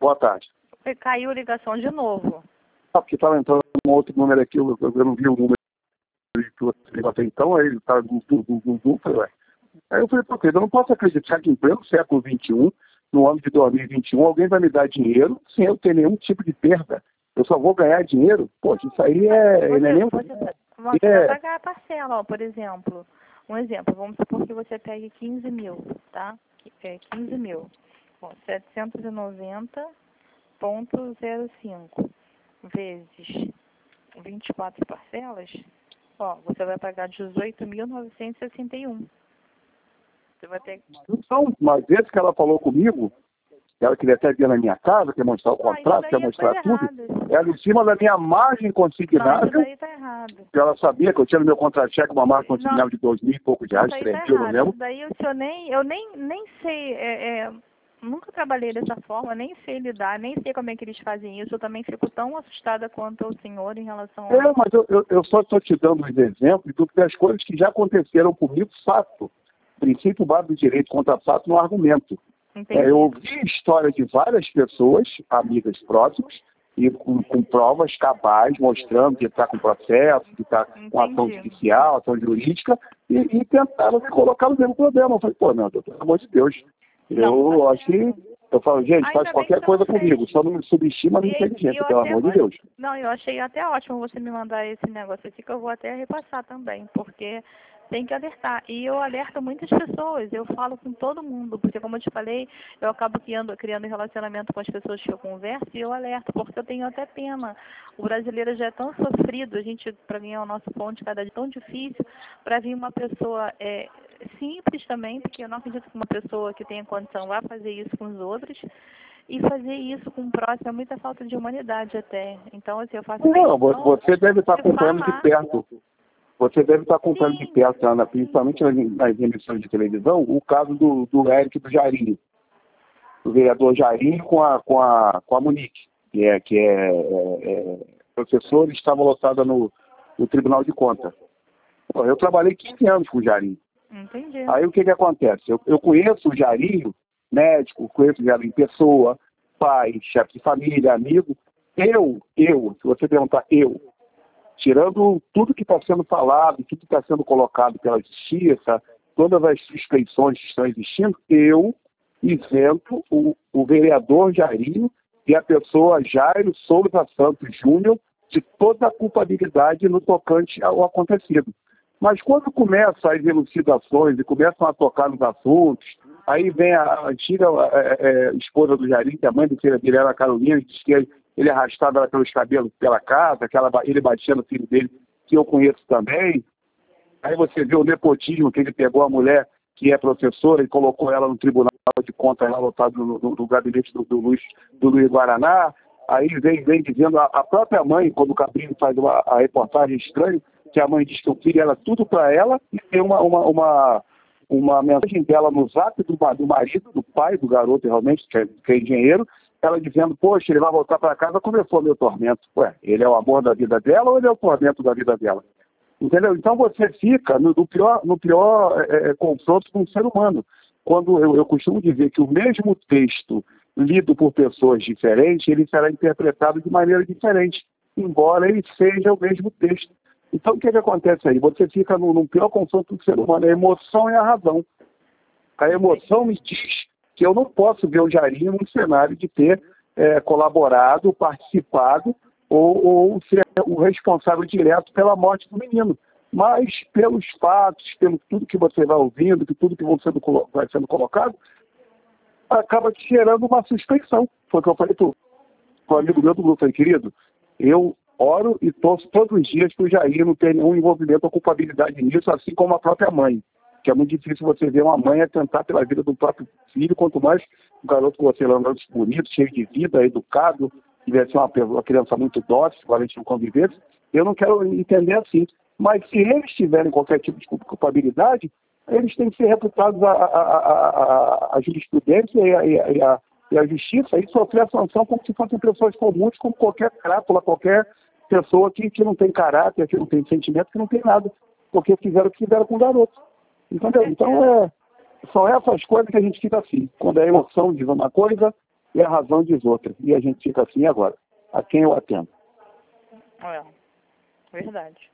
Boa tarde. Caiu a ligação de novo. Porque estava entrando um outro número aqui, eu não vi o número que você ligou até então, aí ele estava do falei, ué. Aí eu falei, pô, eu não posso acreditar que em pleno século XXI, no ano de 2021, alguém vai me dar dinheiro sem eu ter nenhum tipo de perda. Eu só vou ganhar dinheiro? Pô, isso aí Você nem... vai pagar a parcela, ó, por exemplo. Um exemplo, vamos supor que você pegue 15 mil, tá? 15 mil. Bom, 790,05 vezes 24 parcelas, ó, você vai pagar 18.961. Você vai ter... Então, mas esse que ela falou comigo, ela queria até vir na minha casa, quer mostrar o contrato, quer mostrar tudo, ela em cima da minha margem consignável, não, isso daí tá errado. que ela sabia que eu tinha no meu contra-cheque uma margem consignável de 2.000 e poucos reais, 3 mil, não lembro. Isso daí eu nem sei, nunca trabalhei dessa forma, nem sei lidar, nem sei como é que eles fazem isso. Eu também fico tão assustada quanto o senhor em relação a... Mas eu só estou te dando os exemplos das coisas que já aconteceram comigo, fato. Princípio básico do direito contra fato no argumento. Eu ouvi história de várias pessoas, amigas próximas, e com provas cabais, mostrando que está com processo, que está com ação judicial, ação jurídica, e tentaram me colocar no mesmo problema. Eu falei, pô, não, doutor, pelo amor de Deus. Eu acho que... Eu falo, gente, faz qualquer coisa comigo, só não me subestima na inteligência, pelo amor de Deus. Não, eu achei até ótimo você me mandar esse negócio aqui, que eu vou até repassar também, porque tem que alertar. E eu alerto muitas pessoas, eu falo com todo mundo, porque como eu te falei, eu acabo criando relacionamento com as pessoas que eu converso e eu alerto, porque eu tenho até pena. O brasileiro já é tão sofrido, a gente, para ganhar o nosso pão de cada dia, é tão difícil, para vir uma pessoa... simples também, porque eu não acredito que uma pessoa que tenha condição vá fazer isso com os outros, e fazer isso com o próximo é muita falta de humanidade até. Então, assim, eu faço... Não, você deve estar acompanhando de perto. Você deve estar acompanhando de perto, Ana, principalmente nas emissões de televisão, o caso do Érico do Jairinho, do vereador Jairinho com a Monique, que é professora e estava lotada no Tribunal de Contas. Eu trabalhei 15 anos com o Jairinho. Entendi. Aí o que acontece? Eu conheço o Jairinho, médico, conheço o Jairinho pessoa, pai, chefe de família, amigo. Se você perguntar tirando tudo que está sendo falado, tudo que está sendo colocado pela justiça, todas as suspeições que estão existindo, eu isento o vereador Jairinho e a pessoa Jairo Souza Santos Júnior de toda a culpabilidade no tocante ao acontecido. Mas quando começam as elucidações e começam a tocar nos assuntos, aí vem a antiga esposa do Jairinho, que é a mãe do filho dele, era a Carolina, que diz que ele arrastava ela pelos cabelos pela casa, ele batia no filho dele, que eu conheço também. Aí você vê o nepotismo, que ele pegou a mulher que é professora e colocou ela no tribunal de contas, lá lotado no gabinete do Luiz Guaraná. Aí vem dizendo a própria mãe, quando o Cabrinho faz a reportagem estranha, que a mãe diz que o filho era tudo para ela, e tem uma mensagem dela no zap do marido, do pai do garoto realmente, que é engenheiro, ela dizendo, poxa, ele vai voltar para casa, começou meu tormento. Ué, ele é o amor da vida dela ou ele é o tormento da vida dela? Entendeu? Então você fica no pior confronto com o ser humano. Quando eu costumo dizer que o mesmo texto lido por pessoas diferentes, ele será interpretado de maneira diferente, embora ele seja o mesmo texto. Então, o que acontece aí? Você fica no pior confronto do ser humano, a emoção e a razão. A emoção me diz que eu não posso ver o Jairinho num cenário de ter colaborado, participado ou ser o responsável direto pela morte do menino. Mas, pelos fatos, pelo tudo que você vai ouvindo, tudo que vai sendo colocado, acaba te gerando uma suspeição. Foi o que eu falei para o amigo meu do grupo. Falei, querido, eu oro e torço todos os dias para o Jair não ter nenhum envolvimento ou culpabilidade nisso, assim como a própria mãe. Que é muito difícil você ver uma mãe atentar pela vida do próprio filho, quanto mais um garoto que você lembra bonito, cheio de vida, educado, deve ser uma criança muito dócil, igual a gente não convivesse. Eu não quero entender assim. Mas se eles tiverem qualquer tipo de culpabilidade, eles têm que ser reputados a jurisprudência e a justiça e sofrer a sanção como se fossem pessoas comuns, como qualquer crápula, qualquer pessoa que não tem caráter, que não tem sentimento, que não tem nada, porque fizeram o que fizeram com o garoto. Entendeu? Então, são essas coisas que a gente fica assim. Quando a emoção diz uma coisa, e a razão diz outra. E a gente fica assim agora. A quem eu atendo? É, verdade.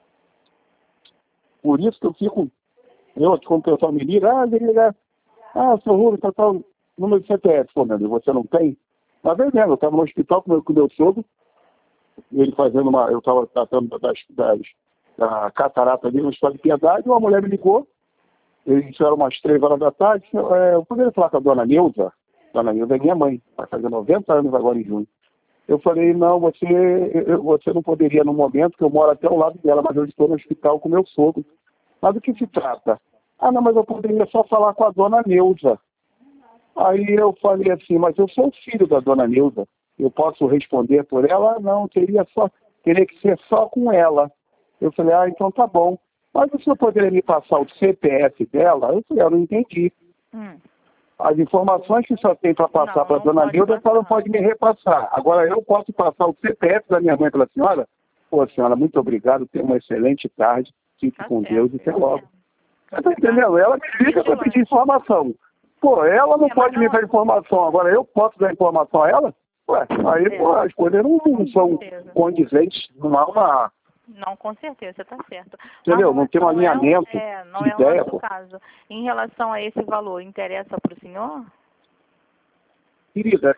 Por isso que eu fico, como o pessoal me liga, seu Rubens, tal, número de CPF. Pô, meu Deus, você não tem? Mas vem mesmo, eu estava no hospital com o meu sogro, ele fazendo eu estava tratando da catarata ali no Hospital de Piedade, uma mulher me ligou, eles eram umas 3 horas da tarde, eu poderia falar com a dona Neuza é minha mãe, vai fazer 90 anos agora em junho. Eu falei, não, você não poderia no momento, que eu moro até ao lado dela, mas eu estou no hospital com meu sogro. Mas do que se trata? Ah, não, mas eu poderia só falar com a dona Neuza. Aí eu falei assim, mas eu sou o filho da dona Neuza. Eu posso responder por ela? Não, teria que ser só com ela. Eu falei, então tá bom. Mas o senhor poderia me passar o CPF dela? Eu falei, eu não entendi. As informações que o senhor tem para passar para a dona Neuza, a senhora não pode me repassar. Agora eu posso passar o CPF da minha mãe para a senhora? Pô, senhora, muito obrigado, tenha uma excelente tarde, fique com Deus e até logo. Você está entendendo? Ela me liga para pedir informação. Pô, ela não pode me dar informação, agora eu posso dar informação a ela? Ué, aí pô, as coisas não são condizentes, não há uma... Não, com certeza, você está certo. Entendeu? Não tem um alinhamento Não de é ideia, o nosso caso. Em relação a esse valor, interessa para o senhor? Querida,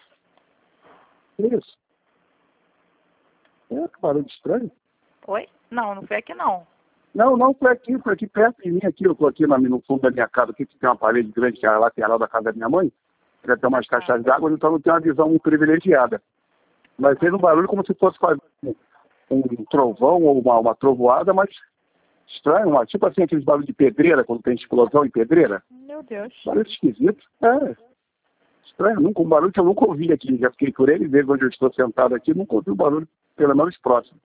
Isso. Que barulho estranho. Oi? Não foi aqui não. Não, foi aqui perto de mim, aqui. Eu estou aqui no fundo da minha casa, aqui que tem uma parede grande, que é a lateral da casa da minha mãe. Deve ter umas caixas d'água, então não tem uma visão muito privilegiada. Mas fez um barulho como se fosse fazer um trovão ou uma trovoada, mas estranho, tipo assim, aqueles barulhos de pedreira, quando tem explosão em pedreira. Meu Deus. Barulho esquisito. Estranho, um barulho que eu nunca ouvi aqui. Já fiquei por ele, desde onde eu estou sentado aqui, nunca ouvi um barulho, pelo menos próximo.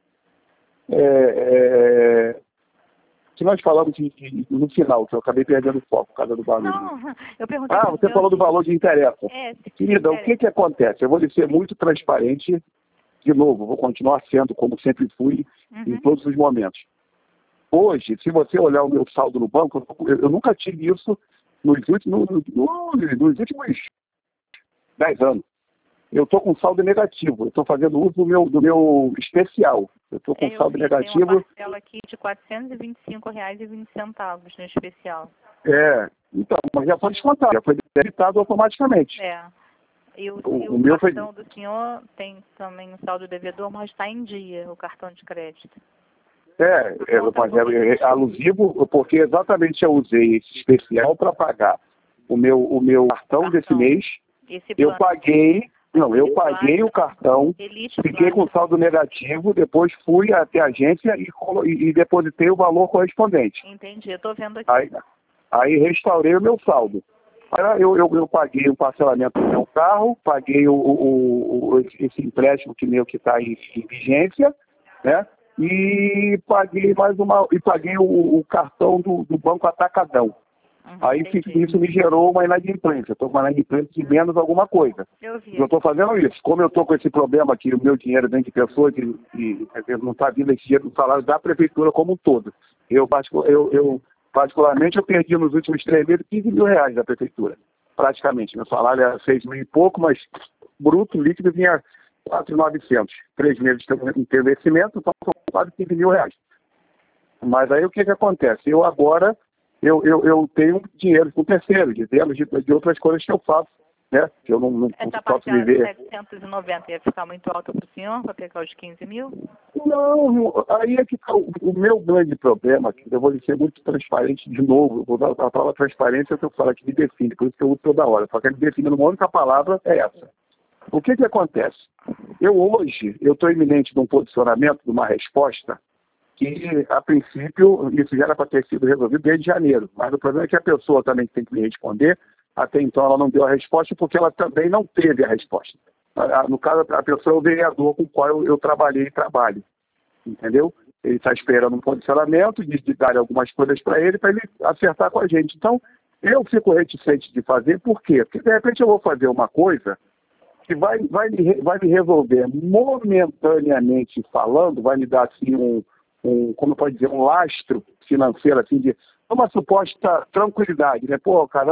Que nós falamos no final, que eu acabei perdendo o foco por causa do barulho. Não, eu perguntei... você falou do valor de interessa. Querida, o que acontece? Eu vou lhe ser muito transparente, de novo, vou continuar sendo como sempre fui, em todos os momentos. Hoje, se você olhar o meu saldo no banco, eu nunca tive isso nos últimos 10 anos. Eu estou com saldo negativo, eu estou fazendo uso do meu especial. Eu estou com saldo negativo. Tem uma parcela aqui de R$ 425,20 no especial. Então, mas já foi descontado, já foi debitado automaticamente. E o meu cartão do senhor tem também um saldo devedor, mas está em dia, o cartão de crédito. Mas é alusivo, porque exatamente eu usei esse especial para pagar o meu cartão desse mês. Eu paguei o cartão, fiquei com saldo negativo, depois fui até a agência e depositei o valor correspondente. Entendi, eu estou vendo aqui. Aí restaurei o meu saldo. Aí eu paguei o parcelamento do meu carro, paguei esse empréstimo que está em vigência, né? E paguei paguei o cartão do Banco Atacadão. Aí isso me gerou uma inadimplência. Estou com uma inadimplência de menos alguma coisa. Eu estou fazendo isso. Como eu estou com esse problema aqui, o meu dinheiro dentro de pessoas e não está vindo esse dinheiro do salário da prefeitura como um todo. Particularmente, eu perdi nos últimos 3 meses R$15 mil da prefeitura. Praticamente. Meu salário era 6 mil e pouco, mas bruto, líquido, vinha 4.900. 3 meses em investimento, então são quase R$15 mil. Mas aí o que acontece? Eu agora... Eu tenho dinheiro com terceiro, de outras coisas que eu faço, né? Que eu não posso viver. Essa parcela de 790 ia ficar muito alta para o senhor, para pegar os 15 mil? Não, aí é que tá o meu grande problema, que eu vou ser muito transparente de novo, eu vou dar a palavra transparência que eu falo aqui, me define, por isso que eu uso toda hora, só que me define numa única palavra, é essa. O que acontece? Hoje, eu estou iminente de um posicionamento, de uma resposta, que, a princípio, isso já era para ter sido resolvido desde janeiro. Mas o problema é que a pessoa também tem que me responder. Até então, ela não deu a resposta porque ela também não teve a resposta. No caso, a pessoa é o vereador com o qual eu trabalhei e trabalho. Entendeu? Ele está esperando um posicionamento, de dar algumas coisas para ele acertar com a gente. Então, eu fico reticente de fazer. Por quê? Porque, de repente, eu vou fazer uma coisa que vai me resolver momentaneamente falando, vai me dar, assim, como pode dizer, um lastro financeiro, assim, de uma suposta tranquilidade, né? Pô, caramba,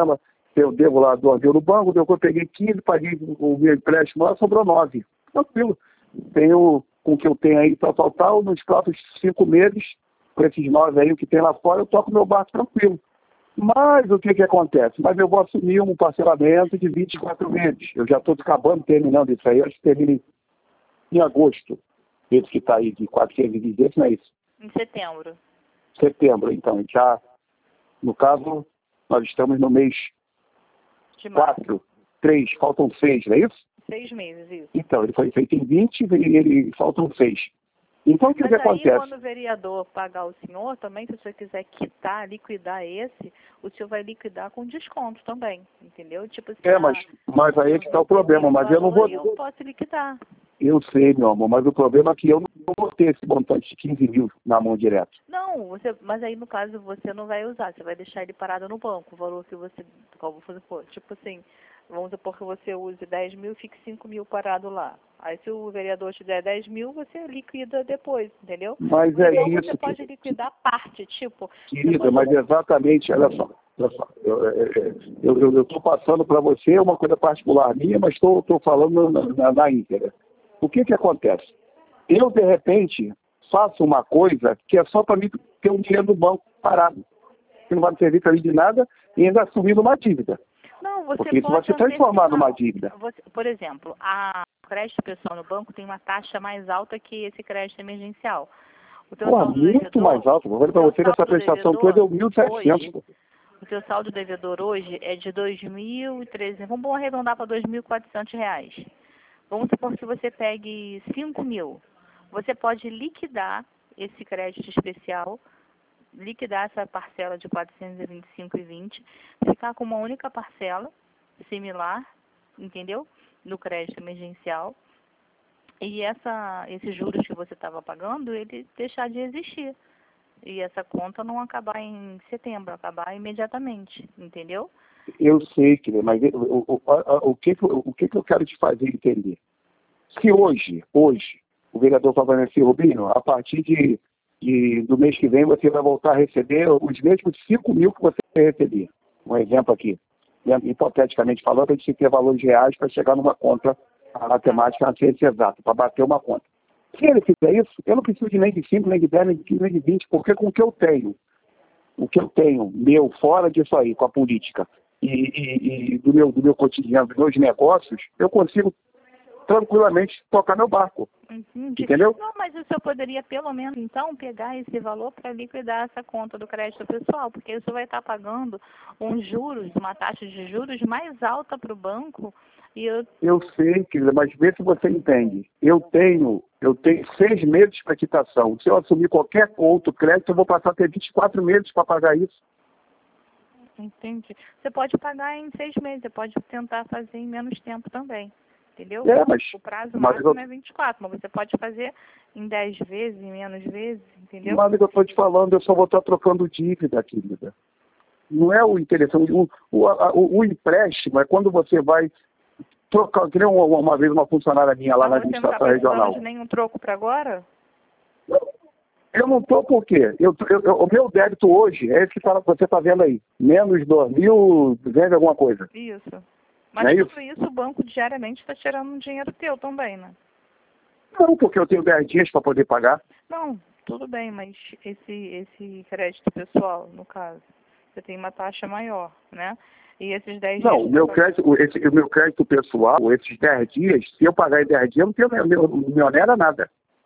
eu devo lá 2 mil no banco, eu peguei 15, paguei o meu empréstimo lá, sobrou 9. Tranquilo. Tenho, com o que eu tenho aí para total, nos próximos 5 meses, com esses 9 aí, o que tem lá fora, eu toco meu barco tranquilo. Mas o que acontece? Mas eu vou assumir um parcelamento de 24 meses. Eu já estou acabando, terminando isso aí, acho que termina em agosto. Esse que está aí de 420, não é isso? Em setembro. Setembro, então. Já, no caso, nós estamos no mês De março. 4, 3, faltam 6, não é isso? 6 meses, isso. Então, ele foi feito em 20 e ele faltam 6. Então, o que Mas aí, acontece? quando o vereador pagar o senhor, também, se você quiser quitar, liquidar esse, o senhor vai liquidar com desconto também, entendeu? Tipo assim, Mas aí é que está o problema, mas eu não vou... Eu posso liquidar. Eu sei, meu amor, mas o problema é que eu não vou ter esse montante de 15 mil na mão direto. Não, mas aí no caso você não vai usar, você vai deixar ele parado no banco, o valor que você, como você for, tipo assim, vamos supor que você use 10 mil, fique 5 mil parado lá. Aí se o vereador te der 10 mil, você liquida depois, entendeu? Mas então, é isso você pode liquidar parte, tipo... Querida, mas exatamente, olha só. Eu estou passando para você uma coisa particular minha, mas estou falando na íntegra. O que acontece? Eu, de repente, faço uma coisa que é só para mim ter um dinheiro no banco parado, que não vai me servir para mim de nada e ainda assumindo uma dívida. Não, você porque isso vai se transformar numa dívida. Por exemplo, a crédito pessoal no banco tem uma taxa mais alta que esse crédito emergencial. Muito mais alto. Vou ver para você que essa prestação toda é 1.700. O seu saldo devedor hoje é de 2.300. Vamos arredondar para 2.400 reais. Vamos supor que você pegue 5 mil. Você pode liquidar esse crédito especial, liquidar essa parcela de 425,20, ficar com uma única parcela similar, entendeu? No crédito emergencial. E esses juros que você estava pagando, ele deixar de existir. E essa conta não acabar em setembro, acabar imediatamente, entendeu? Eu sei, querido, mas o que eu quero te fazer entender? Se hoje, o vereador falando assim, Rubinho, a partir do mês que vem você vai voltar a receber os mesmos 5 mil que você recebia. Um exemplo aqui. Hipoteticamente falando, a gente tem que ter valores reais para chegar numa conta, a matemática na ciência exata, para bater uma conta. Se ele fizer isso, eu não preciso de nem de 5, nem de 10, nem de 15, nem de 20, porque com o que eu tenho, meu, fora disso aí, com a política, e do meu cotidiano, dos meus negócios, eu consigo tranquilamente tocar meu barco. Entendi. Entendeu? Não, mas o senhor poderia, pelo menos, então, pegar esse valor para liquidar essa conta do crédito pessoal, porque o senhor vai estar pagando uma taxa de juros mais alta para o banco. Eu sei, querida, mas vê se você entende. Eu tenho 6 meses para quitação. Se eu assumir qualquer outro crédito, eu vou passar a ter 24 meses para pagar isso. Entendi. Você pode pagar em 6 meses, você pode tentar fazer em menos tempo também. Entendeu? Mas o prazo máximo é 24, mas você pode fazer em 10 vezes, em menos vezes, entendeu? Mas eu estou te falando, eu só vou estar trocando dívida, querida. Não é o interessante. O empréstimo é quando você vai trocar, que nem uma vez uma funcionária minha lá na administração regional. Você não está de nenhum troco para agora? Eu não estou por quê? O meu débito hoje é esse que você está vendo aí. Menos 2.200 alguma coisa. Isso. Mas tudo isso o banco diariamente está tirando um dinheiro teu também, né? Não, porque eu tenho 10 dias para poder pagar. Não, tudo bem, mas esse crédito pessoal, no caso, você tem uma taxa maior, né? E esses 10 dias... Não, o meu crédito pessoal, esses 10 dias, se eu pagar em 10 dias, não me onera nada.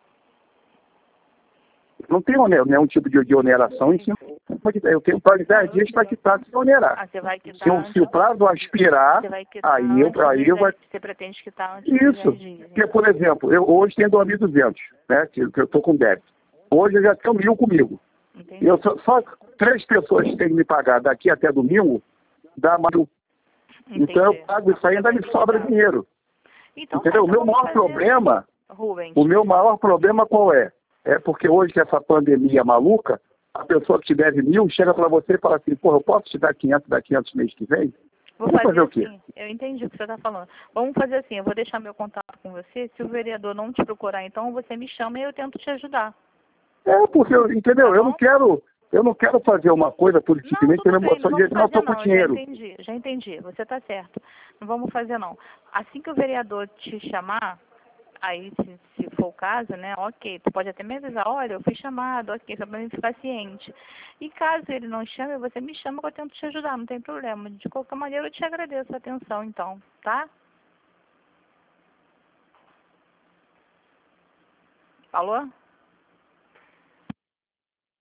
Não tem nenhum tipo de oneração em cima. Eu tenho prazo de 10 dias para quitar sem onerar. Você vai quitar se o prazo aspirar, aí eu vou... Você pretende quitar antes Isso. de 10 dias. Porque, por exemplo, eu hoje tenho 2.200, né? Que eu estou com débito. Hoje eu já tenho 1.000 comigo. Entendi. Só 3 pessoas que têm que me pagar daqui até domingo, dá mais. Então eu pago isso aí, ainda me sobra dinheiro. Então, entendeu? O meu maior problema, Rubens, qual é? É porque hoje, com essa pandemia maluca, a pessoa que te deve 1.000 chega para você e fala assim, porra, eu posso te dar 500 mês que vem? Vou fazer o quê? Assim, eu entendi o que você está falando. Vamos fazer assim, eu vou deixar meu contato com você. Se o vereador não te procurar, então você me chama e eu tento te ajudar. Porque, entendeu? Tá, eu não quero Eu não quero fazer uma coisa por Não, simplesmente tudo pela bem, emoção não de vamos não estou fazer com não, dinheiro. já entendi, você está certo. Não vamos fazer não. Assim que o vereador te chamar, aí se for o caso, né, ok, tu pode até me avisar, olha, eu fui chamado, ok, só para mim ficar ciente. E caso ele não chame, você me chama que eu tento te ajudar, não tem problema. De qualquer maneira eu te agradeço a atenção então, tá? Alô?